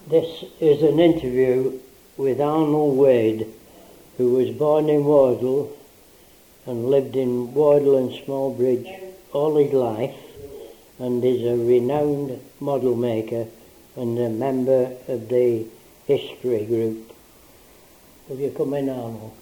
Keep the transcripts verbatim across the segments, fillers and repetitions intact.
This is an interview with Arnold Wade, who was born in Wardle and lived in Wardle and Smallbridge all his life, and is a renowned model maker and a member of the history group. Will you come in, Arnold?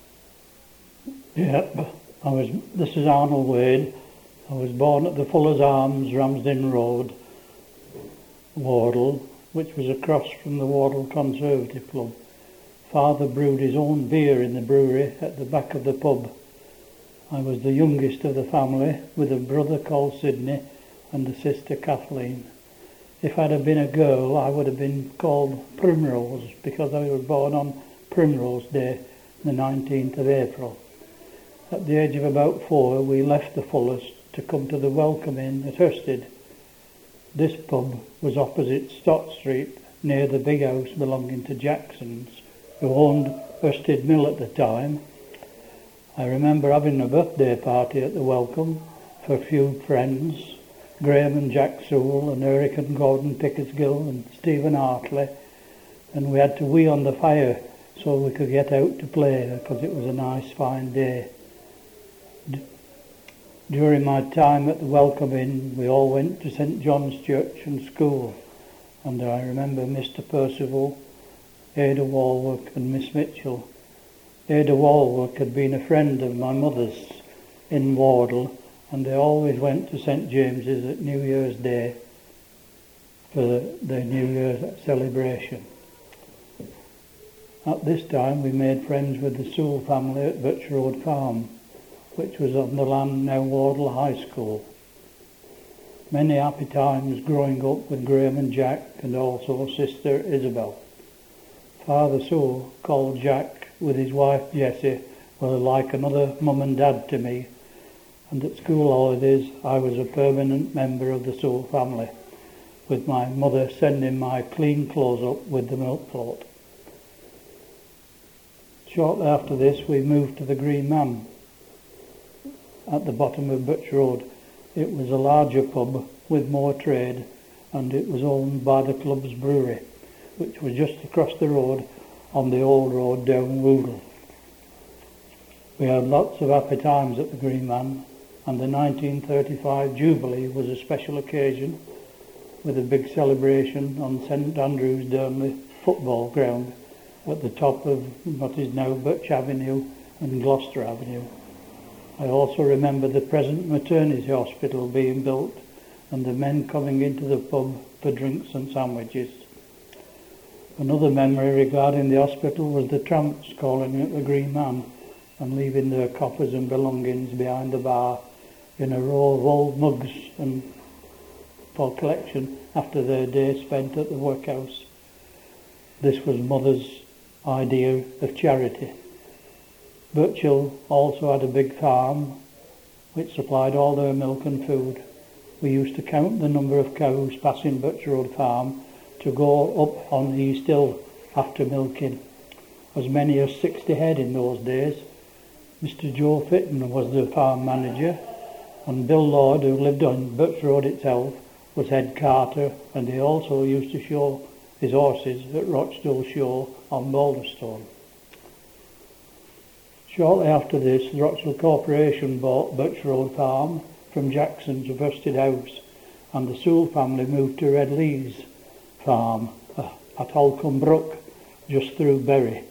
Yeah, I was. This is Arnold Wade. I was born at the Fuller's Arms, Ramsden Road, Wardle, which was across from the Wardle Conservative Club. Father brewed his own beer in the brewery at the back of the pub. I was the youngest of the family, with a brother called Sidney and a sister Kathleen. If I'd have been a girl, I would have been called Primrose, because I was born on Primrose Day, the nineteenth of April. At the age of about four, we left the Fullers to come to the Welcome Inn at Hurstead. This pub was opposite Stott Street, near the big house belonging to Jacksons, who owned Hurstead Mill at the time. I remember having a birthday party at the Welcome for a few friends, Graham and Jack Sewell and Eric and Gordon Pickersgill and Stephen Hartley, and we had to wee on the fire so we could get out to play because it was a nice fine day. D- During my time at the Welcome Inn, we all went to St John's Church and school, and I remember Mister Percival, Ada Walwork and Miss Mitchell. Ada Walwork had been a friend of my mother's in Wardle, and they always went to St James's at New Year's Day for the, the New Year's celebration. At this time we made friends with the Sewell family at Butch Road Farm, which was on the land now Wardle High School. Many happy times growing up with Graham and Jack, and also sister Isabel. Father Sewell, called Jack, with his wife Jessie, were like another mum and dad to me, and at school holidays I was a permanent member of the Sewell family, with my mother sending my clean clothes up with the milk float. Shortly after this we moved to the Green Man at the bottom of Butch Road. It was a larger pub with more trade, and it was owned by the club's brewery, which was just across the road on the old road down Woogle. We had lots of happy times at the Green Man, and the nineteen thirty-five Jubilee was a special occasion with a big celebration on St Andrew's Durnley football ground at the top of what is now Butch Avenue and Gloucester Avenue. I also remember the present maternity hospital being built and the men coming into the pub for drinks and sandwiches. Another memory regarding the hospital was the tramps calling at the Green Man and leaving their coffers and belongings behind the bar in a row of old mugs and for collection after their day spent at the workhouse. This was Mother's idea of charity. Birchill also had a big farm which supplied all their milk and food. We used to count the number of cows passing Butch Road Farm to go up on East Hill after milking. As many as sixty head in those days. Mister Joe Fitton was the farm manager, and Bill Lord, who lived on Butch Road itself, was head carter, and he also used to show his horses at Rochdale Show on Balderstone. Shortly after this, the Rochdale Corporation bought Butch Road Farm from Jackson's of Hurstead House, and the Sewell family moved to Red Lee's farm uh, at Holcombe Brook, just through Bury,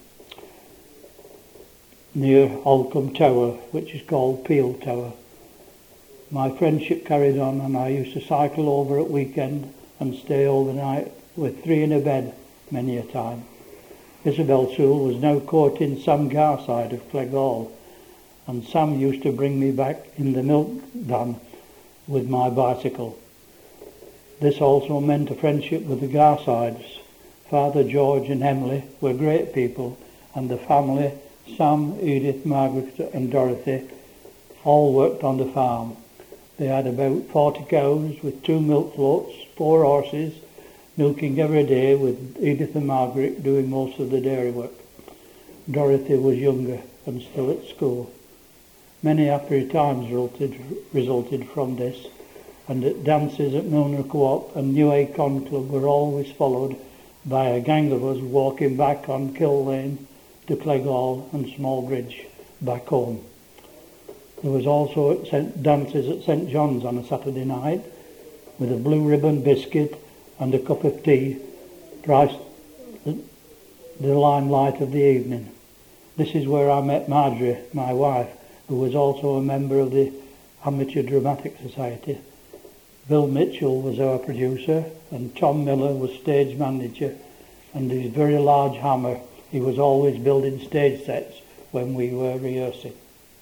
near Holcombe Tower, which is called Peel Tower. My friendship carried on, and I used to cycle over at weekend and stay overnight with three in a bed many a time. Isabel Sewell was now courting Sam Garside of Clegg Hall, and Sam used to bring me back in the milk van with my bicycle. This also meant a friendship with the Garsides. Father George and Emily were great people, and the family, Sam, Edith, Margaret and Dorothy, all worked on the farm. They had about forty cows with two milk floats, four horses, milking every day, with Edith and Margaret doing most of the dairy work. Dorothy was younger and still at school. Many happy times resulted, resulted from this, and at dances at Milner Co-op and New Acon Club were always followed by a gang of us walking back on Kill Lane to Clegghall and Smallbridge back home. There was also at Saint dances at Saint John's on a Saturday night with a blue ribbon biscuit and a cup of tea, priced the, the limelight of the evening. This is where I met Marjorie, my wife, who was also a member of the Amateur Dramatic Society. Bill Mitchell was our producer, and Tom Miller was stage manager, and his very large hammer, he was always building stage sets when we were rehearsing.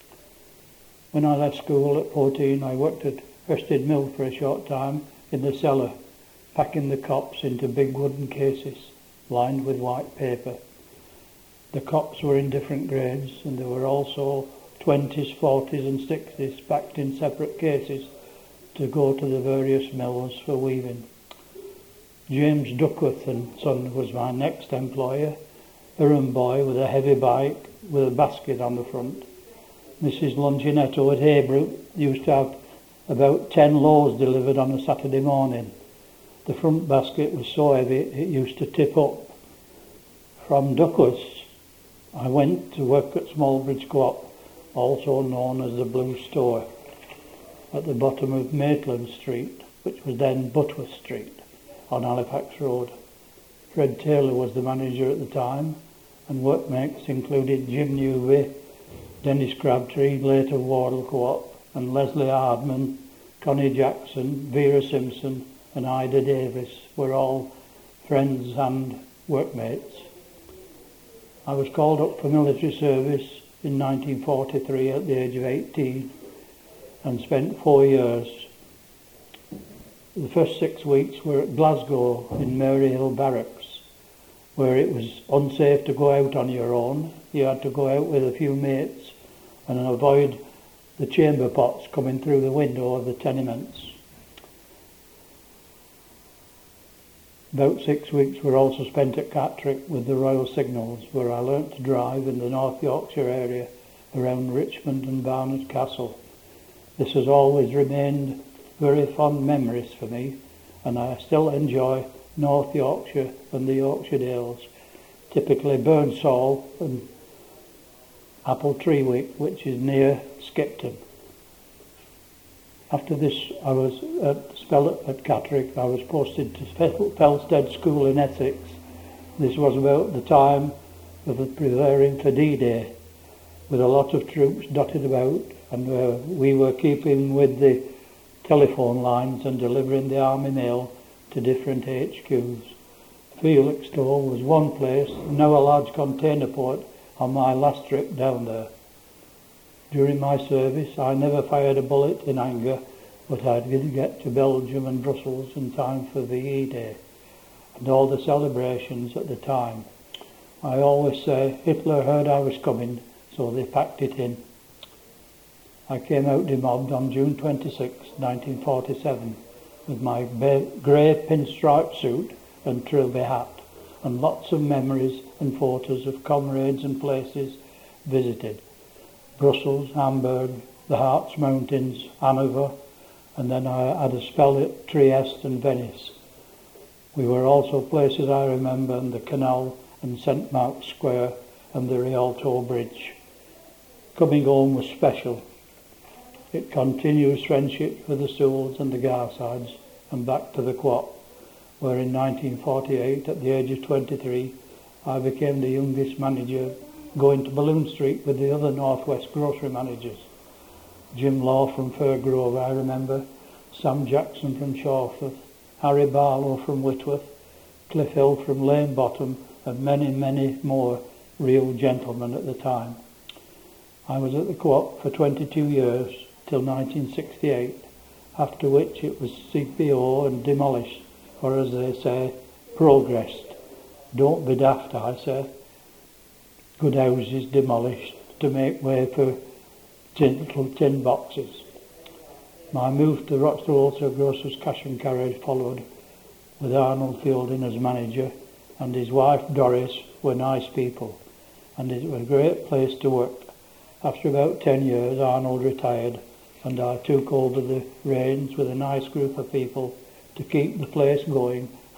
When I left school at fourteen, I worked at Hurstead Mill for a short time in the cellar, packing the cops into big wooden cases lined with white paper. The cops were in different grades, and there were also twenties, forties and sixties packed in separate cases to go to the various mills for weaving. James Duckworth and Son was my next employer, a errand boy with a heavy bike with a basket on the front. Missus Longinetto at Haybrook used to have about ten loaves delivered on a Saturday morning. The front basket was so heavy it used to tip up. From Duckworth's, I went to work at Smallbridge Co-op, also known as the Blue Store, at the bottom of Maitland Street, which was then Butworth Street, on Halifax Road. Fred Taylor was the manager at the time, and workmates included Jim Newby, Dennis Crabtree, later Wardle Co-op, and Leslie Hardman, Connie Jackson, Vera Simpson and Ida Davis were all friends and workmates. I was called up for military service in nineteen forty-three at the age of eighteen and spent four years. The first six weeks were at Glasgow in Maryhill Barracks, where it was unsafe to go out on your own. You had to go out with a few mates and avoid the chamber pots coming through the window of the tenements. About six weeks were also spent at Catterick with the Royal Signals, where I learnt to drive in the North Yorkshire area around Richmond and Barnard Castle. This has always remained very fond memories for me, and I still enjoy North Yorkshire and the Yorkshire Dales, typically Burnsall and Appletreewick, which is near Skipton. After this, I was at spell at Catterick. I was posted to Felsted School in Essex. This was about the time of preparing for D-Day, with a lot of troops dotted about, and uh, we were keeping with the telephone lines and delivering the army mail to different H Qs. Felixstowe was one place, now a large container port, on my last trip down there. During my service, I never fired a bullet in anger, but I did get to Belgium and Brussels in time for V E Day and all the celebrations at the time. I always say Hitler heard I was coming, so they packed it in. I came out demobbed on June twenty-sixth, nineteen forty-seven, with my grey pinstripe suit and trilby hat, and lots of memories and photos of comrades and places visited. Brussels, Hamburg, the Harz Mountains, Hanover, and then I had a spell at Trieste and Venice. We were also places I remember, in the canal and Saint Mark's Square and the Rialto Bridge. Coming home was special. It continues friendship with the Sewells and the Garsides, and back to the Co-op, where in nineteen forty-eight, at the age of twenty-three, I became the youngest manager, going to Balloon Street with the other Northwest grocery managers. Jim Law from Fairgrove, I remember, Sam Jackson from Shawforth, Harry Barlow from Whitworth, Cliff Hill from Lane Bottom, and many, many more real gentlemen at the time. I was at the Co-op for twenty-two years, till nineteen sixty-eight, after which it was C P O and demolished, or as they say, progressed. Don't be daft, I say. Good houses demolished to make way for tin, little tin boxes. My move to Rochdale Wholesale Grocers Cash and Carriage followed, with Arnold Fielding as manager, and his wife Doris were nice people, and it was a great place to work. After about ten years, Arnold retired, and I took over the reins with a nice group of people to keep the place going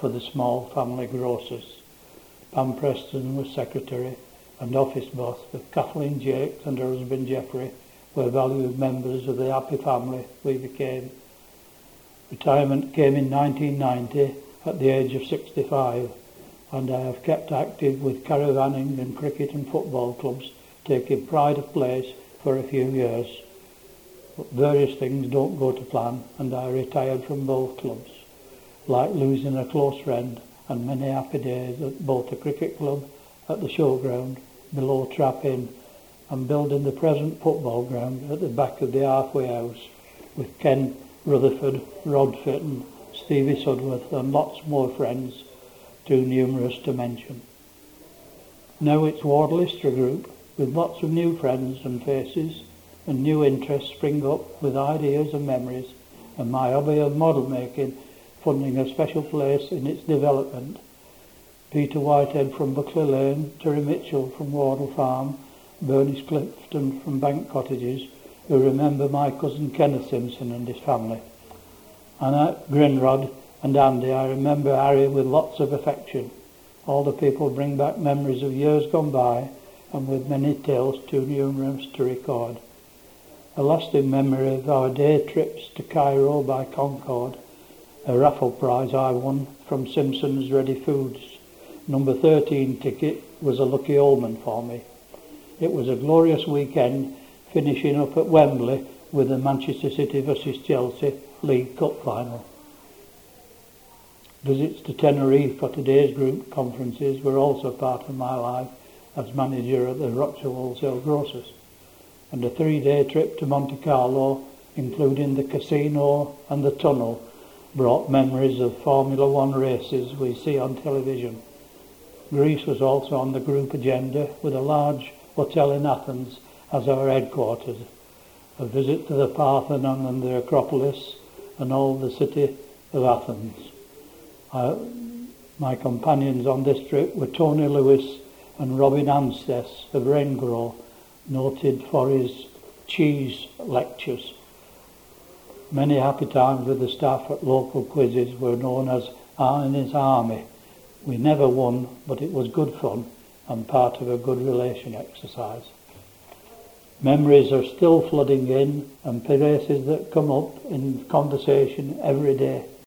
for the small family grocers. Pam Preston was secretary and office boss, with Kathleen Jakes and her husband Geoffrey were valued members of the happy family we became. Retirement came in nineteen ninety at the age of sixty-five, and I have kept active with caravanning and cricket and football clubs, taking pride of place for a few years. But various things don't go to plan, and I retired from both clubs, like losing a close friend and many happy days at both the cricket club at the showground below Trap Inn and building the present football ground at the back of the halfway house with Ken Rutherford, Rod Fitton, Stevie Sudworth and lots more friends, too numerous to mention. Now it's Wardle History Group with lots of new friends and faces, and new interests spring up with ideas and memories, and my hobby of model making funding a special place in its development. Peter Whitehead from Buckley Lane, Terry Mitchell from Wardle Farm, Bernice Clifton from Bank Cottages, who remember my cousin Kenneth Simpson and his family. And at Grinrod and Andy, I remember Harry with lots of affection. All the people bring back memories of years gone by, and with many tales too numerous to record. A lasting memory of our day trips to Cairo by Concorde, a raffle prize I won from Simpson's Ready Foods. Number thirteen ticket was a lucky omen for me. It was a glorious weekend, finishing up at Wembley with the Manchester City versus Chelsea League Cup final. Visits to Tenerife for today's group conferences were also part of my life as manager at the Wroxall Wholesale Grocers, and a three-day trip to Monte Carlo, including the casino and the tunnel, brought memories of Formula One races we see on television. Greece was also on the group agenda, with a large hotel in Athens as our headquarters, a visit to the Parthenon and the Acropolis and all the city of Athens. I, my companions on this trip were Tony Lewis and Robin Anstess of Raingrow, noted for his cheese lectures. Many happy times with the staff at local quizzes were known as Arnie's Army. We never won, but it was good fun and part of a good relation exercise. Memories are still flooding in, and places that come up in conversation every day.